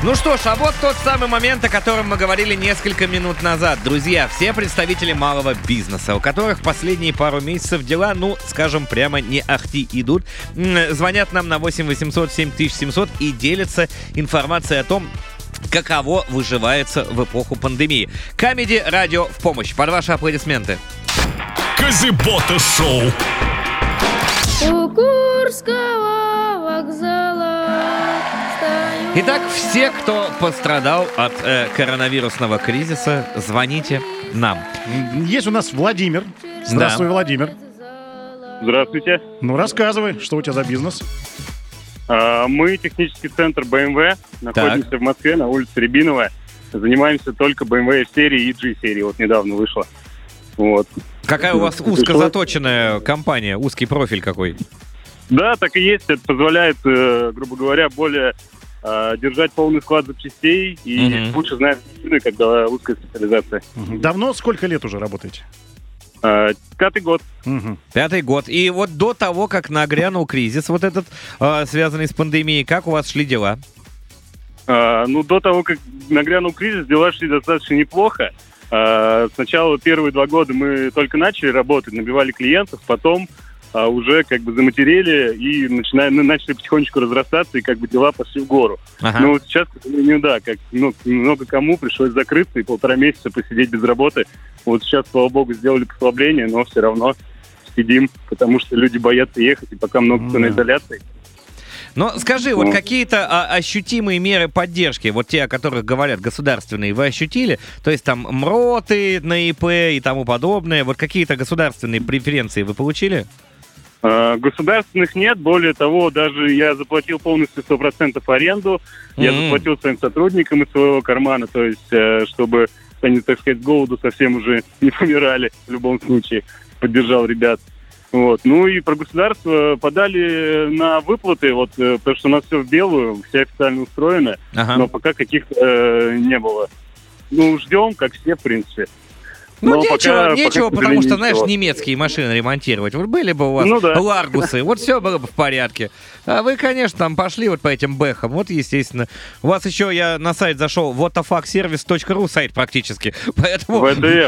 Ну что ж, а вот тот самый момент, о котором мы говорили несколько минут назад. Друзья, все представители малого бизнеса, у которых последние пару месяцев дела, ну, скажем, прямо не ахти идут, звонят нам на 8 800 7700 и делятся информацией о том, каково выживается в эпоху пандемии. Камеди Радио в помощь. Под ваши аплодисменты. Казибота шоу. У Курского вокзала. Итак, все, кто пострадал от коронавирусного кризиса, звоните нам. Есть у нас Владимир. Здравствуй, Да. Владимир. Здравствуйте. Ну, рассказывай, что у тебя за бизнес? Мы технический центр BMW, находимся в Москве, на улице Рябиновая. Занимаемся только BMW F-серии и G-серии. Вот недавно вышло. Вот. Какая у вас узко заточенная компания, узкий профиль какой? Да, так и есть. Это позволяет, грубо говоря, более держать полный склад запчастей и лучше знать, когда узкая специализация. Давно, сколько лет уже работаете? 5-й год. 5-й год. И вот до того, как нагрянул кризис вот этот, связанный с пандемией, как у вас шли дела? До того, как нагрянул кризис, дела шли достаточно неплохо. Сначала первые 2 года мы только начали работать, набивали клиентов, потом уже как бы заматерели и начали потихонечку разрастаться, и как бы дела пошли в гору. Ага. Но вот сейчас, к сожалению, да, много кому пришлось закрыться и 1,5 месяца посидеть без работы. Вот сейчас, слава богу, сделали послабление, но все равно сидим, потому что люди боятся ехать, и пока много кто на изоляции. Но скажи, вот какие-то ощутимые меры поддержки, вот те, о которых говорят государственные, вы ощутили? То есть там МРОТы на ИП и тому подобное, вот какие-то государственные преференции вы получили? Государственных нет, более того, даже я заплатил полностью 100% аренду, я заплатил своим сотрудникам из своего кармана, то есть, чтобы они, так сказать, с голоду совсем уже не помирали в любом случае, поддержал ребят. Вот. Ну и про государство подали на выплаты, вот, потому что у нас все в белую, все официально устроено, но пока каких-то не было. Ну, ждем, как все, в принципе. Ну, но нечего, пока, потому что, знаешь, ничего. немецкие машины ремонтировать. Вот были бы у вас Ларгусы, вот все было бы в порядке. А вы, конечно, там пошли вот по этим бэхам. Вот, естественно. У вас еще, я на сайт зашел, whatthefuckservice.ru сайт практически. Поэтому... ВДФ.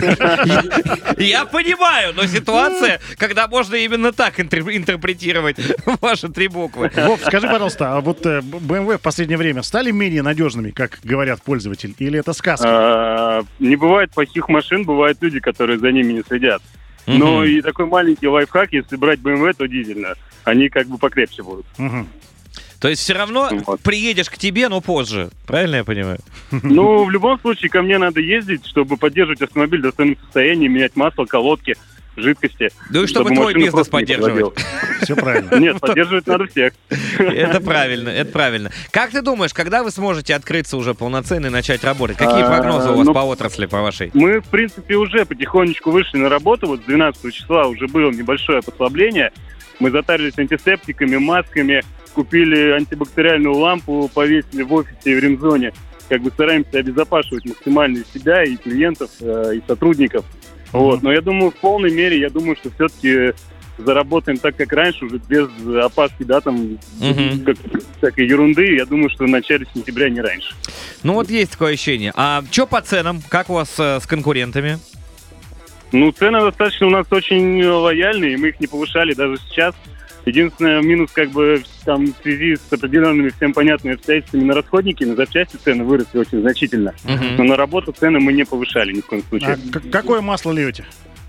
Я понимаю, но ситуация, когда можно именно так интерпретировать ваши 3 буквы. Вов, скажи, пожалуйста, а вот BMW в последнее время стали менее надежными, как говорят пользователи, или это сказка? Не бывает плохих машин, бывают люди, которые за ними не следят. Но и такой маленький лайфхак, если брать BMW, то дизельно. Они как бы покрепче будут. То есть все равно приедешь к тебе, но позже. Правильно я понимаю? Ну, в любом случае, ко мне надо ездить, чтобы поддерживать автомобиль в достойном состоянии, менять масло, колодки, жидкости. Ну и чтобы твой бизнес поддерживать. Все правильно. Нет, поддерживать надо всех. Это правильно, это правильно. Как ты думаешь, когда вы сможете открыться уже полноценно и начать работать? Какие прогнозы у вас по отрасли, по вашей? Мы, в принципе, уже потихонечку вышли на работу. Вот с 12 числа уже было небольшое послабление. Мы затарились антисептиками, масками, купили антибактериальную лампу, повесили в офисе и в ремзоне. Как бы стараемся обезопасивать максимально себя, и клиентов, и сотрудников. Вот. Но я думаю, в полной мере, я думаю, что все-таки заработаем так, как раньше, уже без опаски, да, там, всякой ерунды. Я думаю, что в начале сентября, не раньше. Ну вот есть такое ощущение. А что по ценам? Как у вас с конкурентами? Ну, цены достаточно у нас очень лояльные, мы их не повышали даже сейчас. Единственный минус, как бы, там, в связи с определенными всем понятными обстоятельствами на расходники, на запчасти цены выросли очень значительно. Но на работу цены мы не повышали ни в коем случае. А какое масло льете?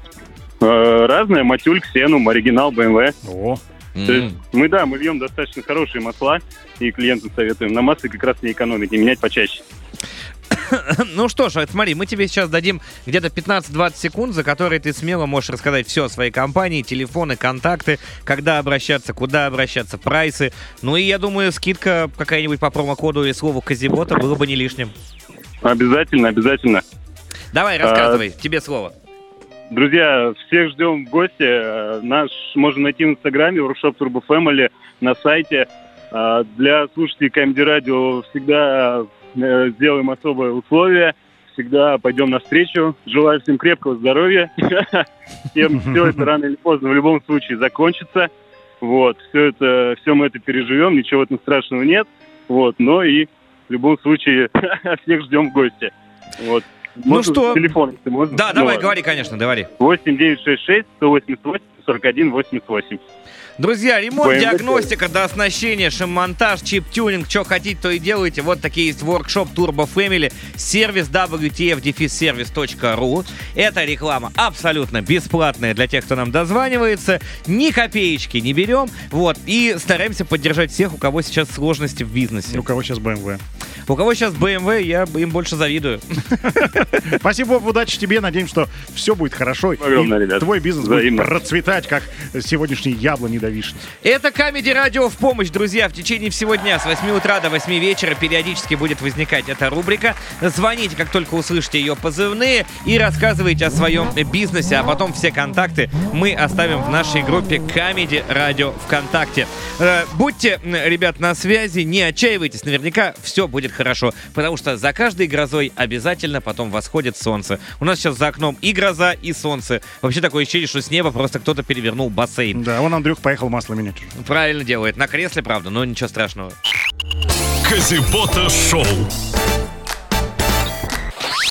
Разное, Матюль, Ксенум, оригинал, BMW. О. То есть мы льем достаточно хорошие масла, и клиентам советуем на масле как раз не экономить, не менять почаще. Ну что ж, смотри, мы тебе сейчас дадим где-то 15-20 секунд, за которые ты смело можешь рассказать все о своей компании, телефоны, контакты, когда обращаться, куда обращаться, прайсы. Ну и я думаю, скидка какая-нибудь по промокоду или слову Казибота было бы не лишним. Обязательно, обязательно. Давай, рассказывай, тебе слово. Друзья, всех ждем в гости. Наш можно найти в Инстаграме, Workshop Turbo Family, на сайте. Для слушателей Камеди Радио всегда сделаем особые условия. Всегда пойдем навстречу. Желаю всем крепкого здоровья. Всем все это рано или поздно в любом случае закончится. Вот. Все мы это переживем, ничего в этом страшного нет. Вот. Но и В любом случае, всех ждем в гости. Вот. Ну что? Телефон, если можно. Да, давай, говори, конечно, говори. 8966-188-41-88. Друзья, ремонт, BMW. диагностика, дооснащение, шим-монтаж, чип-тюнинг, что хотите, то и делайте. Вот такие есть воркшоп Turbo Family, сервис wtf-service.ru. Это реклама абсолютно бесплатная для тех, кто нам дозванивается. Ни копеечки не берем. Вот. И стараемся поддержать всех, у кого сейчас сложности в бизнесе. У кого сейчас BMW. У кого сейчас BMW, я им больше завидую. Спасибо, Вов, удачи тебе. Надеемся, что все будет хорошо. Огромное, И ребят. твой бизнес Взаимно. будет процветать, как сегодняшний яблони до вишни. Это Comedy Radio в помощь, друзья. В течение всего дня с 8 утра до 8 вечера периодически будет возникать эта рубрика. Звоните, как только услышите ее позывные, и рассказывайте о своем бизнесе, а потом все контакты мы оставим в нашей группе Comedy Radio ВКонтакте. Будьте, ребят, на связи, не отчаивайтесь, наверняка все будет хорошо, потому что за каждой грозой обязательно потом восходит солнце. У нас сейчас за окном и гроза, и солнце. Вообще такое ощущение, что с неба просто кто-то перевернул бассейн. Да, вон Андрюх поехал масло менять. Правильно делает. На кресле, правда, но ничего страшного. Казибота Шоу.